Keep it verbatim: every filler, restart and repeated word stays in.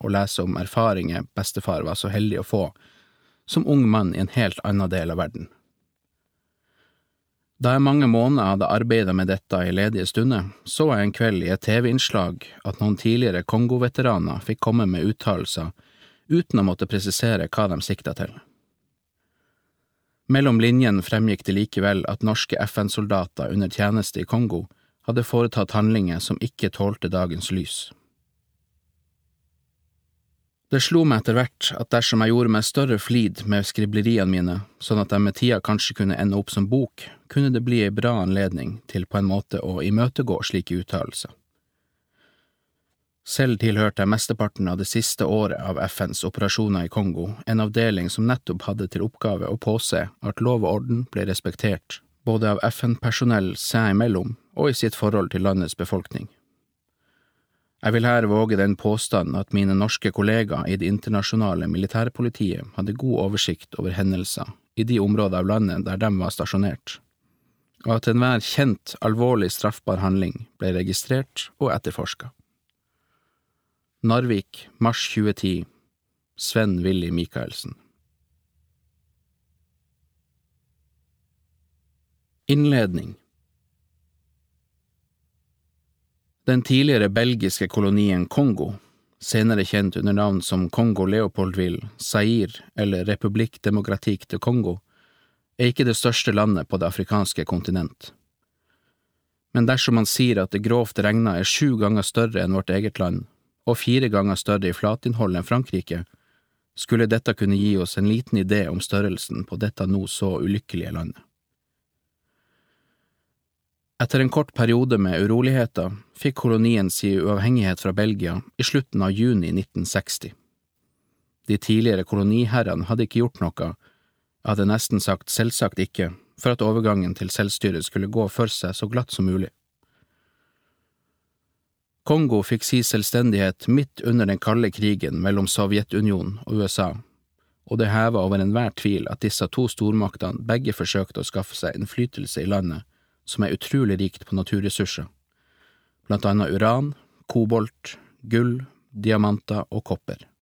å lese om erfaringer bestefar var så heldig å få, som ung mann i en helt annen del av verden. Da jeg mange måneder hadde arbeidet med dette i ledige stunder, så jeg en kveld i et T V-innslag at noen tidligere Kongo-veteraner fikk komme med uttalelser uten å måtte presisere hva de siktet til. Mellom linjen fremgikk det likevel at norske F N-soldater under tjeneste i Kongo hadde foretatt handlinger som ikke tålte dagens lys. Det slo meg etter hvert at dersom jeg gjorde meg større flid med skribleriene mine, sånn at de med tida kanskje kunne ende opp som bok, kunne det bli en bra anledning til på en måte å imøtegå slike uttalelser. Selv tilhørte jeg mesteparten av det siste året av F N's operasjoner i Kongo, en avdeling som nettopp hadde til oppgave å påse at lov og orden ble respektert, både av F N-personell seg imellom og i sitt forhold til landets befolkning. Jeg vil her våge den påstanden at mine norske kollegaer i det internasjonale militærpolitiet hadde god oversikt over hendelser i de områder av landet der de var stasjonert, og at enhver kjent, alvorlig straffbar handling ble registrert og etterforsket. Narvik, mars tjue ti, Sven Willy Mikaelsen. Innledning. Den tidligere belgiske kolonien Kongo, senere kjent under navn som Kongo-Leopoldville, Zaire eller Republique Démocratique de Kongo, er ikke det største landet på det afrikanske kontinent. Men dersom man sier at det grovt regnet er sju ganger større enn vårt eget land, og fire ganger større i flatinnhold enn Frankrike, skulle dette kunne gi oss en liten idé om størrelsen på dette nå så ulykkelige landet. Etter en kort periode med uroligheter fikk kolonien si uavhengighet fra Belgia i slutten av juni nitten seksti. De tidligere koloniherrene hadde ikke gjort noe, jeg hadde nesten sagt selvsagt ikke, for at overgangen til selvstyret skulle gå for seg så glatt som mulig. Kongo fikk si selvstendighet midt under den kalde krigen mellom Sovjetunionen og U S A, og det hevet over enhver tvil at disse to stormaktene begge forsøkte å skaffe seg innflytelse i landet, som er utrolig rikt på naturressurser, blant annet uran, kobolt, gull, diamanter og kopper.